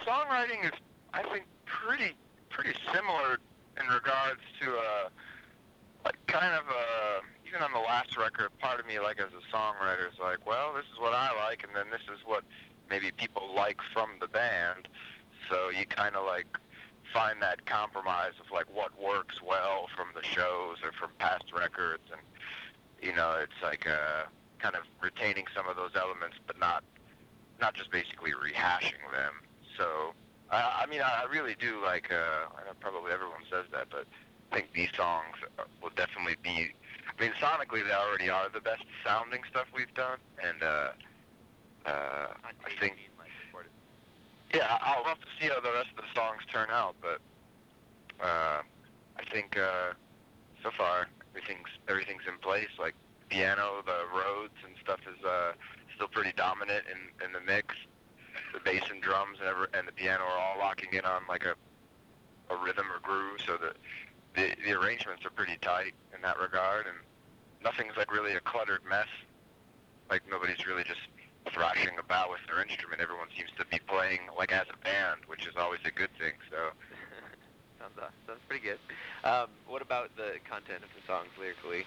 songwriting is, I think, pretty similar in regards to like kind of even on the last record, part of me like as a songwriter is like, well, this is what I like, and then this is what maybe people like from the band. So you kind of like find that compromise of like what works well from the shows or from past records, and you know, it's like kind of retaining some of those elements, but not just basically rehashing them. So I mean, I really do like. I know probably everyone says that, but I think these songs will definitely be. I mean, sonically, they already are the best sounding stuff we've done, and I think. Yeah, I'll have to see how the rest of the songs turn out, but I think so far everything's in place. Like piano, the Rhodes and stuff is still pretty dominant in the mix. The bass and drums and the piano are all locking in on like a rhythm or groove, so that the arrangements are pretty tight in that regard, and nothing's like really a cluttered mess. Like nobody's really just thrashing about with their instrument. Everyone seems to be playing like as a band, which is always a good thing. So sounds pretty good. What about the content of the songs lyrically?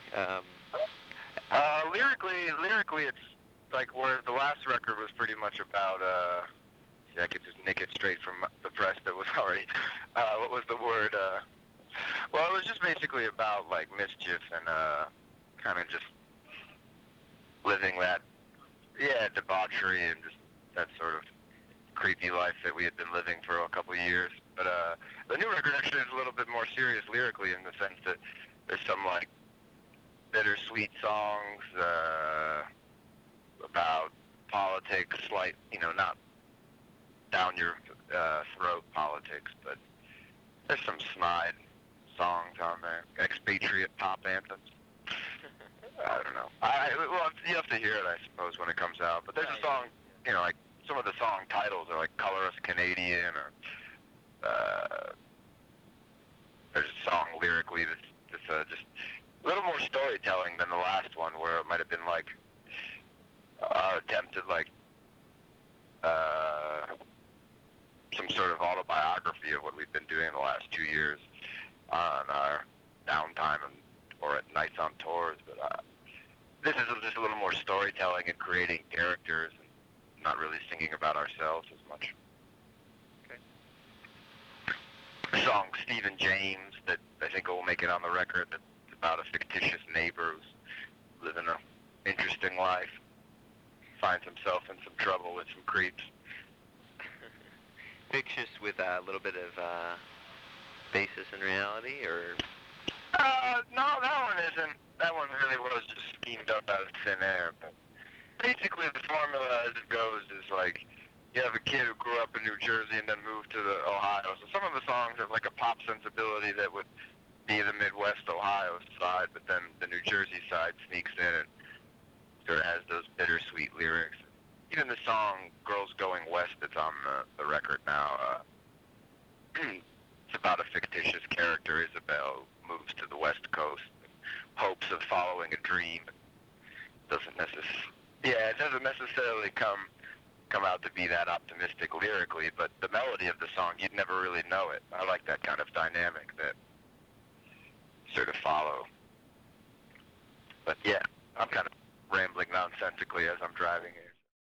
Lyrically, it's like where the last record was pretty much about. I could just nick it straight from the press that was already. What was the word? Well, it was just basically about like mischief and kind of just living that, debauchery and just that sort of creepy life that we had been living for a couple of years. But the new record actually is a little bit more serious lyrically in the sense that there's some like bittersweet songs about politics, like, not down your throat politics, but there's some snide songs on there, expatriate pop anthems. I don't know. Well, you have to hear it, I suppose, when it comes out. But there's a song, like some of the song titles are like "Color Us Canadian," or there's a song lyrically that's just a little more storytelling than the last one, where it might have been like our attempt at like some sort of autobiography of what we've been doing the last 2 years on our downtime or at nights on tours. But this is just a little more storytelling and creating characters, and not really singing about ourselves as much. Okay. A song Stephen James that I think will make it on the record, that's about a fictitious neighbor who's living an interesting life, finds himself in some trouble with some creeps. Fictitious with a little bit of basis in reality, or? No, that one isn't. That one really was just schemed up out of thin air. But basically, the formula as it goes is like you have a kid who grew up in New Jersey and then moved to the Ohio. So some of the songs have like a pop sensibility that would be the Midwest Ohio side, but then the New Jersey side sneaks in and sort of has those bittersweet lyrics. Even the song "Girls Going West" that's on the record now, it's about a fictitious character, Isabel, who moves to the West Coast in hopes of following a dream. It doesn't necessarily come out to be that optimistic lyrically, but the melody of the song, you'd never really know it. I like that kind of dynamic that sort of follow. But yeah, I'm kind of rambling nonsensically as I'm driving here.